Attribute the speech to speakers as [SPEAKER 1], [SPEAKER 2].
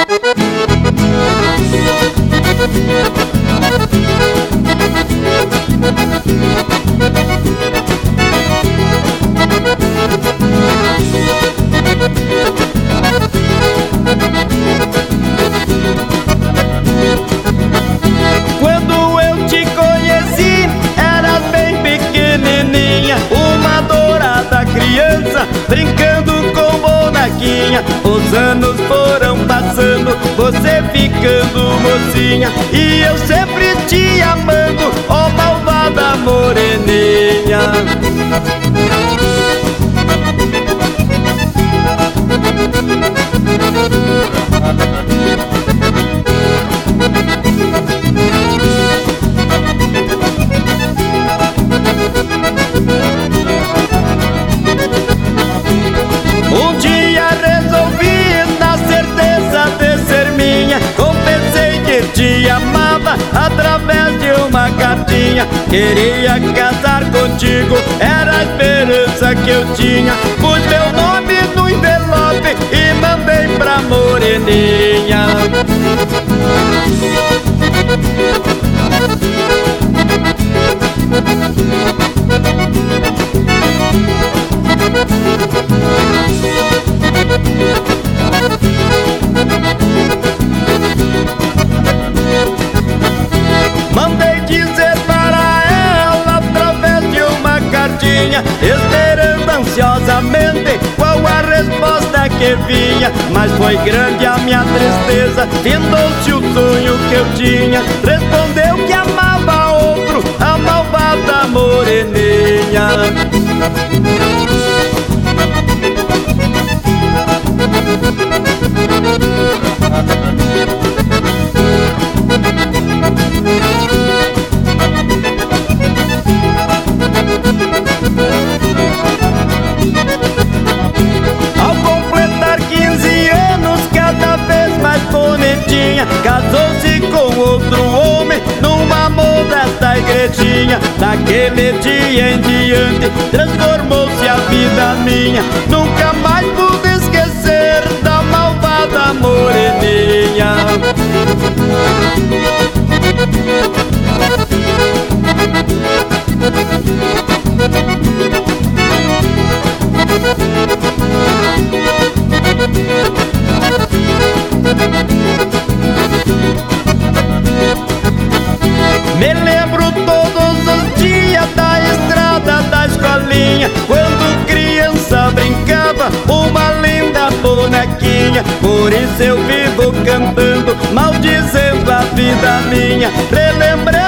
[SPEAKER 1] Quando eu te conheci, eras bem pequenininha, uma adorada criança, brincando com bonequinha. Os anos foram passando, você ficando mocinha, e eu sempre te amando, ó malvada moreninha. Um dia resolvi, na certeza de ser minha, confessei que te amava através de uma cartinha. Queria casar contigo, era a esperança que eu tinha. Pus meu nome no envelope e mandei pra moreninha. Mandei dizer para ela através de uma cartinha, esperando ansiosamente qual a resposta que vinha. Mas foi grande a minha tristeza, findou-se o sonho que eu tinha. Respondeu que amava outro, a malvada moreninha. Ao completar 15 anos, cada vez mais bonitinha, casou-se com outro homem numa modesta igrejinha. Daquele dia em diante transformou-se a vida minha, nunca mais pude esquecer da malvada moreninha. Me lembro todos os dias da estrada da escolinha, quando criança brincava uma linda bonequinha. Por isso eu vivo cantando, maldizendo a vida minha. Relembrei